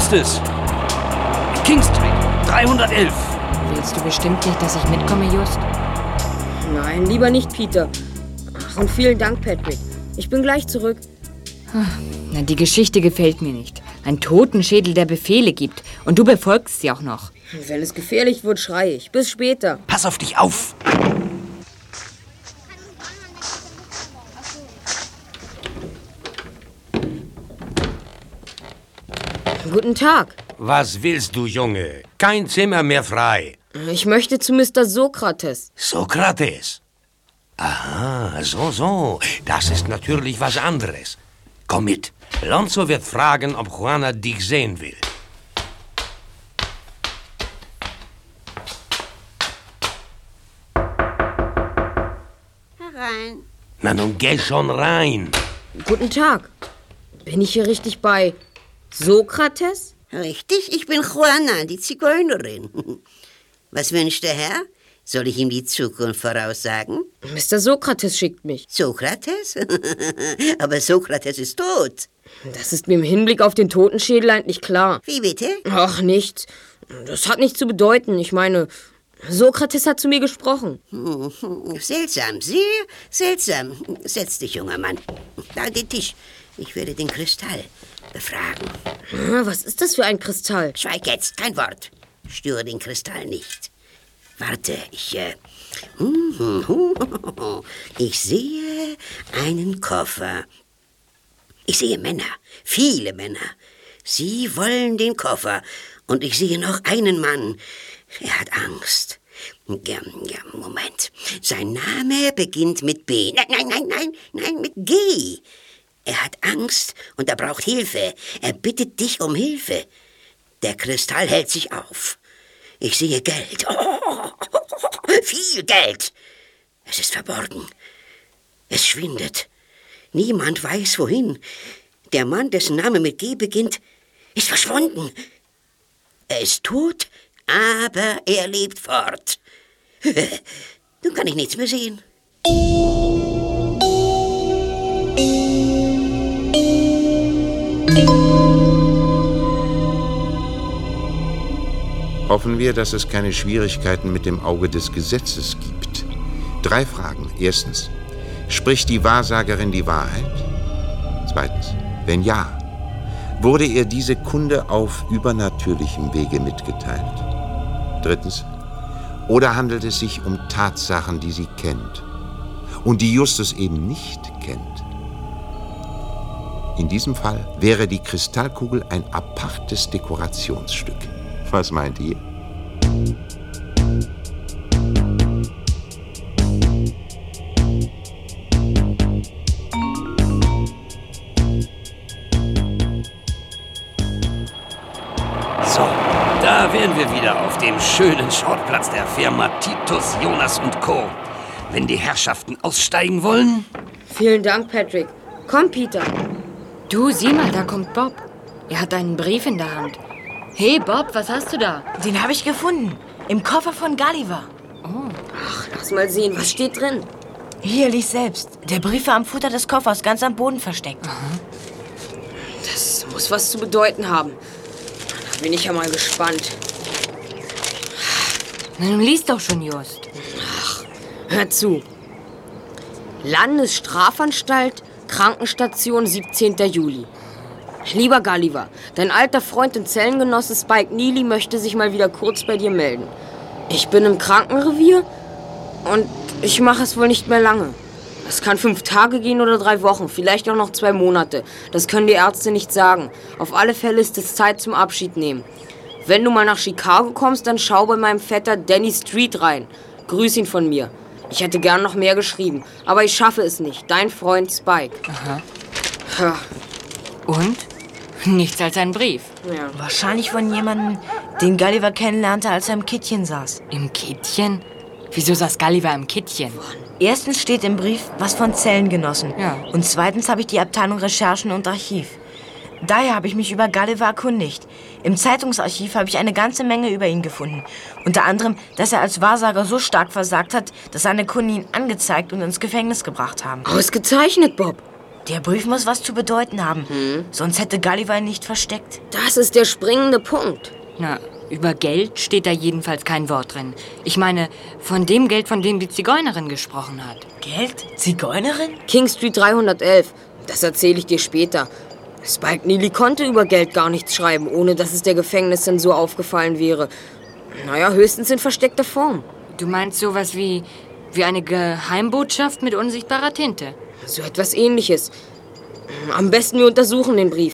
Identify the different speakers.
Speaker 1: ist es. King Street, 311.
Speaker 2: Willst du bestimmt nicht, dass ich mitkomme, Just?
Speaker 3: Nein, lieber nicht, Peter. Ach, und vielen Dank, Patrick. Ich bin gleich zurück.
Speaker 2: Na, die Geschichte gefällt mir nicht. Ein Totenschädel, der Befehle gibt. Und du befolgst sie auch noch.
Speaker 3: Wenn es gefährlich wird, schreie ich. Bis später.
Speaker 1: Pass auf dich auf.
Speaker 3: Guten Tag.
Speaker 4: Was willst du, Junge? Kein Zimmer mehr frei.
Speaker 3: Ich möchte zu Mr. Sokrates.
Speaker 4: Sokrates? Aha, so. Das ist natürlich was anderes. Komm mit. Lonzo wird fragen, ob Juana dich sehen will.
Speaker 5: Herein.
Speaker 4: Na nun, geh schon rein.
Speaker 3: Guten Tag. Bin ich hier richtig bei Sokrates?
Speaker 5: Richtig, ich bin Juana, die Zigeunerin. Was wünscht der Herr? Soll ich ihm die Zukunft voraussagen?
Speaker 3: Mr. Sokrates schickt mich.
Speaker 5: Sokrates? Aber Sokrates ist tot.
Speaker 3: Das ist mir im Hinblick auf den Totenschädel eigentlich klar.
Speaker 5: Wie bitte?
Speaker 3: Ach, nichts. Das hat nichts zu bedeuten. Ich meine, Sokrates hat zu mir gesprochen.
Speaker 5: Seltsam, sehr seltsam. Setz dich, junger Mann. Da an den Tisch. Ich werde den Kristall befragen.
Speaker 3: Was ist das für ein Kristall?
Speaker 5: Schweig jetzt, kein Wort. Störe den Kristall nicht. Warte, ich sehe einen Koffer. Ich sehe Männer, viele Männer. Sie wollen den Koffer. Und ich sehe noch einen Mann. Er hat Angst. Ja, Moment. Sein Name beginnt mit B. Nein, mit G. Er hat Angst und er braucht Hilfe. Er bittet dich um Hilfe. Der Kristall hält sich auf. Ich sehe Geld. Oh, viel Geld. Es ist verborgen. Es schwindet. Niemand weiß, wohin. Der Mann, dessen Name mit G beginnt, ist verschwunden. Er ist tot, aber er lebt fort. Nun kann ich nichts mehr sehen.
Speaker 6: Hoffen wir, dass es keine Schwierigkeiten mit dem Auge des Gesetzes gibt. 3 Fragen. Erstens, spricht die Wahrsagerin die Wahrheit? Zweitens, wenn ja, wurde ihr diese Kunde auf übernatürlichem Wege mitgeteilt? Drittens, oder handelt es sich um Tatsachen, die sie kennt und die Justus eben nicht kennt? In diesem Fall wäre die Kristallkugel ein apartes Dekorationsstück. Was meint ihr?
Speaker 4: So, da wären wir wieder auf dem schönen Schrottplatz der Firma Titus, Jonas und Co. Wenn die Herrschaften aussteigen wollen?
Speaker 3: Vielen Dank, Patrick. Komm, Peter.
Speaker 2: Du, sieh mal, da kommt Bob. Er hat einen Brief in der Hand. Hey, Bob, was hast du da?
Speaker 7: Den habe ich gefunden. Im Koffer von Gulliver.
Speaker 2: Oh.
Speaker 3: Ach, lass mal sehen, was steht drin?
Speaker 7: Hier, lies selbst. Der Brief war am Futter des Koffers, ganz am Boden versteckt.
Speaker 3: Das muss was zu bedeuten haben. Da bin ich ja mal gespannt.
Speaker 2: Na, nun lies doch schon, Just.
Speaker 3: Hör zu. Landesstrafanstalt, Krankenstation, 17. Juli. Lieber Gulliver, dein alter Freund und Zellengenosse Spike Neely möchte sich mal wieder kurz bei dir melden. Ich bin im Krankenrevier und ich mache es wohl nicht mehr lange. Es kann 5 Tage gehen oder 3 Wochen, vielleicht auch noch 2 Monate. Das können die Ärzte nicht sagen. Auf alle Fälle ist es Zeit zum Abschied nehmen. Wenn du mal nach Chicago kommst, dann schau bei meinem Vetter Danny Street rein. Grüß ihn von mir. Ich hätte gern noch mehr geschrieben, aber ich schaffe es nicht. Dein Freund Spike.
Speaker 2: Aha.
Speaker 3: Ja.
Speaker 2: Und? Nichts als ein Brief.
Speaker 3: Ja.
Speaker 7: Wahrscheinlich von jemandem, den Gulliver kennenlernte, als er im Kittchen saß.
Speaker 2: Im Kittchen? Wieso saß Gulliver im Kittchen?
Speaker 7: Erstens steht im Brief was von Zellengenossen.
Speaker 2: Ja.
Speaker 7: Und zweitens habe ich die Abteilung Recherchen und Archiv. Daher habe ich mich über Gulliver erkundigt. Im Zeitungsarchiv habe ich eine ganze Menge über ihn gefunden. Unter anderem, dass er als Wahrsager so stark versagt hat, dass seine Kunden ihn angezeigt und ins Gefängnis gebracht haben.
Speaker 3: Ausgezeichnet, Bob.
Speaker 7: Der Brief muss was zu bedeuten haben. Sonst hätte Gulliver ihn nicht versteckt.
Speaker 3: Das ist der springende Punkt.
Speaker 2: Na, über Geld steht da jedenfalls kein Wort drin. Ich meine, von dem Geld, von dem die Zigeunerin gesprochen hat.
Speaker 7: Geld? Zigeunerin?
Speaker 3: King Street 311. Das erzähle ich dir später. Spike Neely konnte über Geld gar nichts schreiben, ohne dass es der Gefängniszensur aufgefallen wäre. Naja, höchstens in versteckter Form.
Speaker 2: Du meinst sowas wie eine Geheimbotschaft mit unsichtbarer Tinte?
Speaker 3: So etwas Ähnliches. Am besten wir untersuchen den Brief.